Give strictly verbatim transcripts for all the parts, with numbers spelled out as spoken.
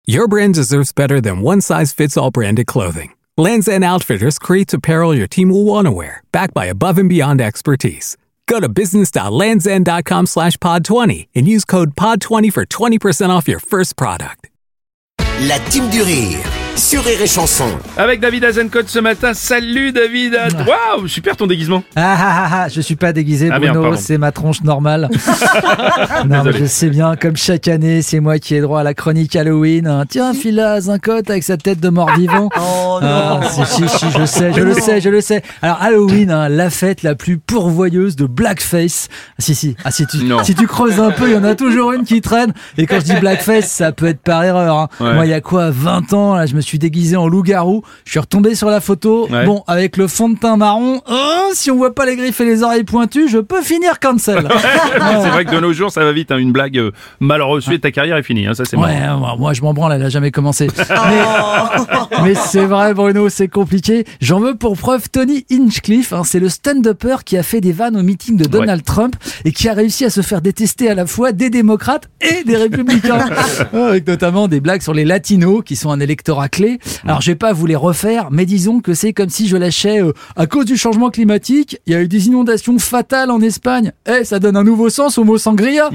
Your brand deserves better than one-size-fits-all branded clothing. Lands' End Outfitters creates apparel your team will want to wear, backed by above-and-beyond expertise. Go to business.landsend.com slash pod 20 and use code pod twenty for twenty percent off your first product. La team du rire sur Rire et Chanson. Avec David Azencote ce matin. Salut David. Waouh, super ton déguisement. Ah ah ah, ah je suis pas déguisé, ah, Bruno, merde, c'est ma tronche normale. Non, mais je sais bien, comme chaque année, c'est moi qui ai droit à la chronique Halloween. Hein. Tiens, file là, Azencote avec sa tête de mort-vivant. Oh non. Ah, si, si, si, je sais, je le sais, je le sais. Alors Halloween, hein, la fête la plus pourvoyeuse de blackface. Si, si, ah, si, tu, si tu creuses un peu, il y en a toujours une qui traîne. Et quand je dis blackface, ça peut être par erreur. Hein. Ouais. Moi, il y a quoi, vingt ans, là, je me suis déguisé en loup-garou. Je suis retombé sur la photo. Ouais. Bon, avec le fond de teint marron, oh, si on voit pas les griffes et les oreilles pointues, je peux finir cancel. Ouais, c'est vrai que de nos jours, ça va vite. Hein. Une blague euh, mal reçue et ta carrière est finie. Hein. Ça, c'est ouais, marrant. Moi, je m'en branle, elle a jamais commencé. mais, mais c'est vrai, Bruno, c'est compliqué. J'en veux pour preuve Tony Hinchcliffe. Hein, c'est le stand-upper qui a fait des vannes au meeting de Donald ouais. Trump et qui a réussi à se faire détester à la fois des démocrates et des républicains. Avec notamment des blagues sur les latinos qui sont un électorat clé. Alors je vais pas vous les refaire, mais disons que c'est comme si je lâchais euh, à cause du changement climatique, il y a eu des inondations fatales en Espagne. Eh, hey, ça donne un nouveau sens au mot sangria.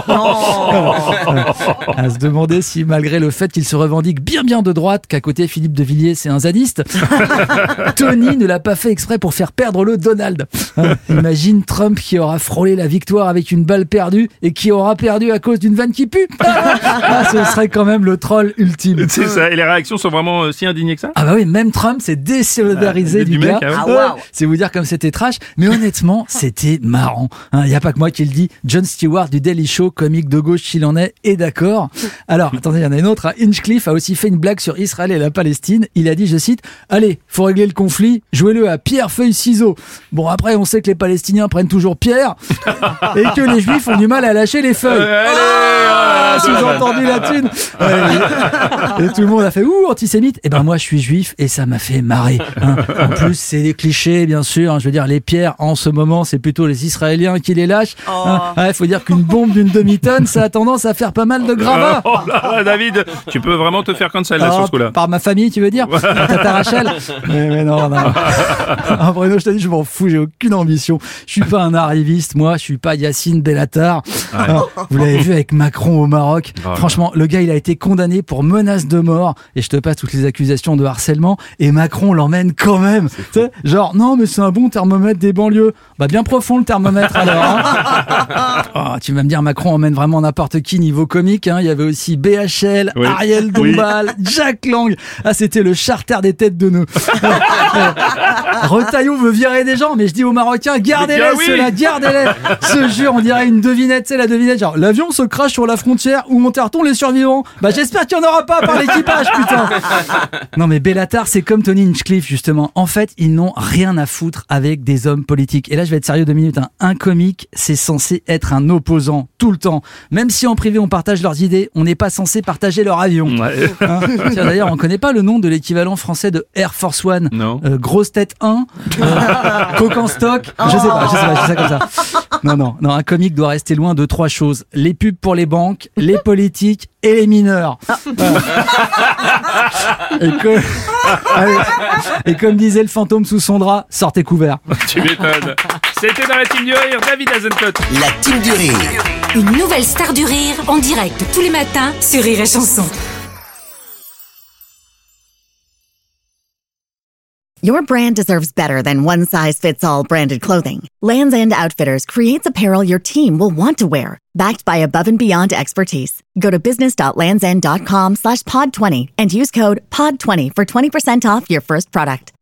À se demander si malgré le fait qu'il se revendique bien bien de droite, qu'à côté Philippe de Villiers c'est un zadiste, Tony ne l'a pas fait exprès pour faire perdre le Donald. Hein, imagine Trump qui aura frôlé la victoire avec une balle perdue et qui aura perdu à cause d'une vanne qui pue. Ah, ce serait quand même le troll ultime. C'est ça, et les réactions sont vraiment euh, si indignées que ça. Ah bah oui, même Trump s'est désolidarisé ah, du, du gars. Mec, ah, ouais. ah, wow. C'est vous dire comme c'était trash, mais honnêtement, c'était marrant. Il hein, n'y a pas que moi qui le dis. Jon Stewart du Daily Show, comique de gauche s'il en est, est d'accord. Alors, attendez, il y en a une autre. Hein. Hinchcliffe a aussi fait une blague sur Israël et la Palestine. Il a dit, je cite, « Allez, faut régler le conflit, jouez-le à pierre, feuille, ciseaux. » Bon, après, on sait que les Palestiniens prennent toujours pierre et que les Juifs ont du mal à lâcher les feuilles. Euh, allez, ah, oh, sous-entendu la thune. Ouais, et, et tout le monde a fait, ouh, antisémite. Et ben moi, je suis juif et ça m'a fait marrer. Hein. En plus, c'est des clichés, bien sûr. Hein. Je veux dire, les pierres, en ce moment, c'est plutôt les Israéliens qui les lâchent. Il oh. hein. ouais, faut dire qu'une bombe d'une demi-tonne, ça a tendance à faire pas mal de gravats. Oh là, David, tu peux vraiment te faire cancel là, oh, sur ce coup-là. Par ma famille, tu veux dire? Tata Rachel. mais, mais non, non. Ah, Bruno, je te dis, je m'en fous, j'ai aucune ambition. Je suis pas un arriviste, moi, je suis pas Yacine Bellatar. Ouais. Alors, vous l'avez vu avec Macron au Maroc. Oh, franchement, le gars, il a été condamné pour menace de mort. Et je te passe toutes les accusations de harcèlement. Et Macron l'emmène quand même. Genre, non, mais c'est un bon thermomètre des banlieues. Bah, bien profond le thermomètre alors. Hein. Oh, tu vas me dire, Macron emmène vraiment n'importe qui niveau comique. Hein. Il y avait aussi B H L, oui. Ariel Dombal, oui. Jack Lang. Ah, c'était le charter des têtes de nœuds. Retailleau veut virer des gens, mais je dis aux Marocains, gardez-les, oui. ceux-là, gardez-les. Ce jure, on dirait une devinette, c'est la devinette. Genre, l'avion se crache sur la frontière, où enterre-t-on les survivants? Bah, j'espère qu'il n'y en aura pas par l'équipage, putain. Non, mais Bellatar, c'est comme Tony Hinchcliffe, justement. En fait, ils n'ont rien à foutre avec des hommes politiques. Et là, je vais être sérieux deux minutes. Hein. Un comique, c'est censé être un opposant, tout le temps. Même si en privé, on partage leurs idées, on n'est pas censé partager leur avion. Ouais. Hein. Tiens, d'ailleurs, on ne connaît pas le nom de l'équivalent français de Air Force One. Non. Euh, Grosse Tête un, euh, Coq en stock. Je sais pas, je sais pas, je sais ça comme ça. Non, non, non, un comique doit rester loin de trois choses. Les pubs pour les banques, les politiques et les mineurs. et, comme... Allez. et comme disait le fantôme sous son drap, sortez couverts. Tu m'étonnes. C'était dans la team du rire, David Azencote. La team du rire. Une nouvelle star du rire en direct tous les matins sur Rire et Chanson. Your brand deserves better than one-size-fits-all branded clothing. Lands' End Outfitters creates apparel your team will want to wear, backed by above-and-beyond expertise. Go to business.landsend.com slash pod 20 and use code pod twenty for twenty percent off your first product.